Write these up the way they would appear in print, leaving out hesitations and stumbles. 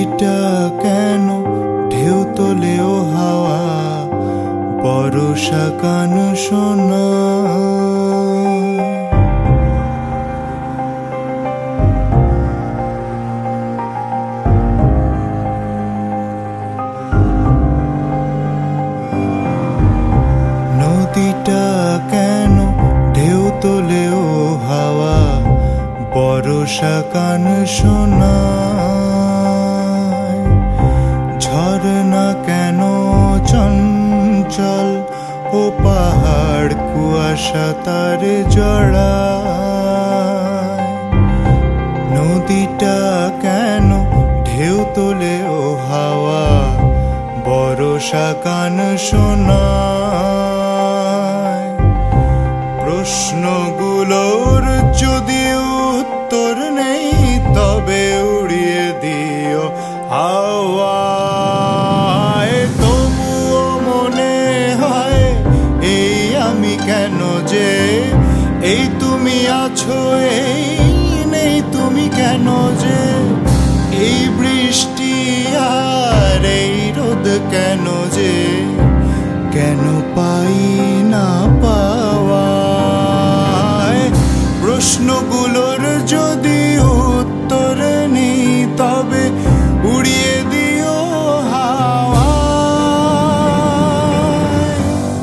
নদীটা কেন ঢেউ তোলেও হাওয়া, বর্ষা গান শোনা। নদীটা কেন ঢেউ তোলেও হাওয়া, বর্ষা গান শোনা। ঝরনা কেন চঞ্চল ও পাহাড় কুয়াশা তারে জড়ায়। নদীটা কেন ঢেউ তোলেও হাওয়া, বর্ষা গান শোনায়। প্রশ্নগুলোর যদি উত্তর নেই তবে উড়িয়ে দিও হাওয়ায়। তবুও মনে হয় এই আমি কেন যে, এই তুমি আছো এই নেই তুমি কেন যে। এই বৃষ্টি আর এই রোদ কেন যে, কেন পাই না পাওয়ায়। প্রশ্নগুলোর যদি উত্তর নেই তবে উড়িয়ে দিও হাওয়ায়।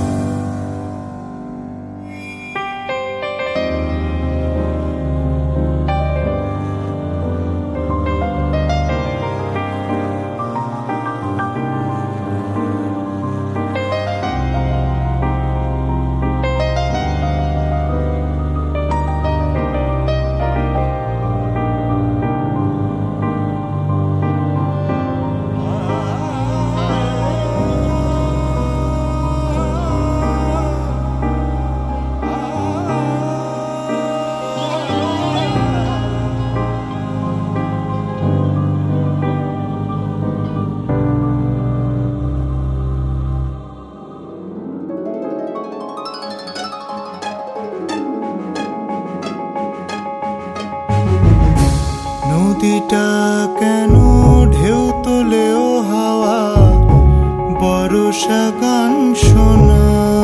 নদীটা কেন ঢেউ তোলেও হাওয়া, বর্ষা গান শোনা।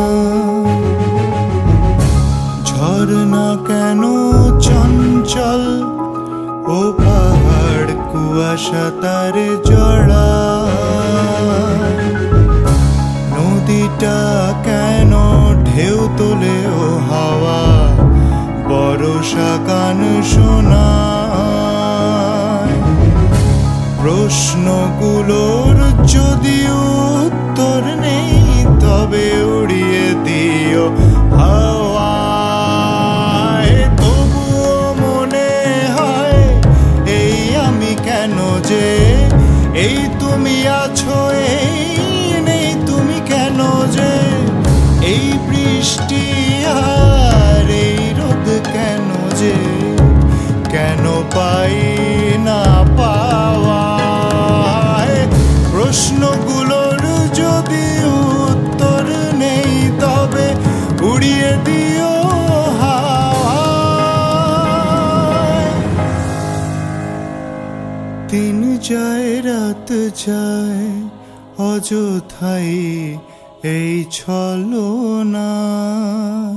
ঝরনা কেন চঞ্চল ও পাহাড় কুয়াশা তারে জড়ায়। নদীটা কেন ঢেউ তোলেও হাওয়া, বর্ষা গান শোনা। প্রশ্নগুলোর যদি উত্তর নেই তবে উড়িয়ে দিও হাওয়ায়। তবুও মনে হয় এই আমি কেন যে, এই তুমি আছো এই নেই তুমি কেন যে। এই বৃষ্টি আর এই রোদ কেন যে, কেন পাই না পাওয়ায়। প্রশ্নগুলোর যদি উত্তর নেই তবে উড়িয়ে দিও হাওয়ায়। দিন যায় রাত যায় অযথাই এই ছলনা।